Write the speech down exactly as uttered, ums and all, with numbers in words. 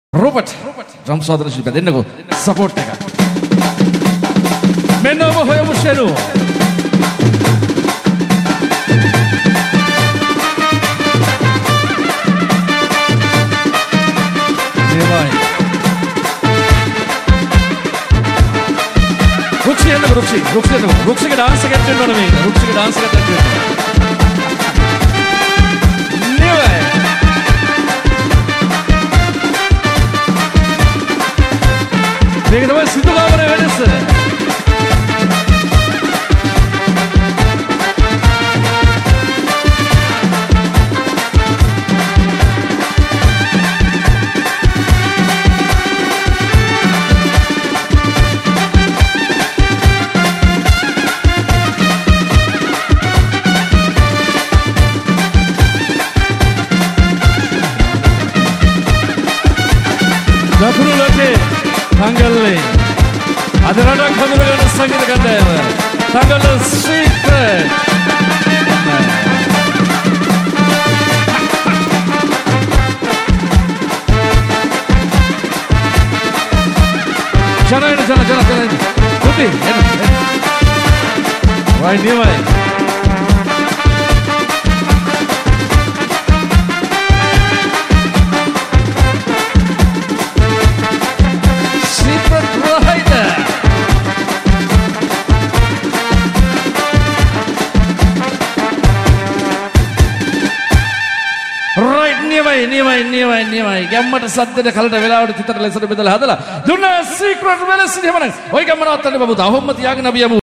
Robert drum සාදර ශිල්පියා දෙන්නකෝ සපෝට් එක. මෙන්න ඔබ හොයමු ෂෙරු. දේවයි. රුක්ෂි එන්න රුක්ෂි රුක්ෂි එන්න රුක්ෂිගේ ඩාන්ස් එකක් දෙන්න ඕනේ මේ. රුක්ෂිගේ ඩාන්ස් එකක් දෙන්න ඕනේ. මේක තමයි සිදු ගාමනේ වෙනස. දකුණු ලෝකේ Tangale Adarada Kamuragana Sangita Kandava Tangala Street Chana Chana Chana Chana Kuti Right nearby නියමයි නියමයි නියමයි නියමයි ගැම්මට සද්දෙට කලට වෙලාවට තිතට ලෙසට බෙදලා හදලා දුන්න සීක්‍රට් වෙලස් නියමයි ඔය ගැම්ම නවත්තන්න බබුතා ඔහොම තියාගෙන අපි යමු